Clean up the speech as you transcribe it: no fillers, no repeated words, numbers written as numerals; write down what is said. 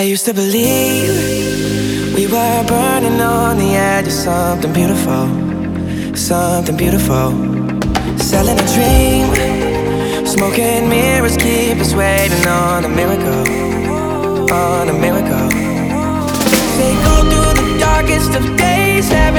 I used to believe we were burning on the edge of something beautiful, something beautiful. Selling a dream, smoking mirrors keep us waiting on a miracle, on a miracle. They go through the darkest of days.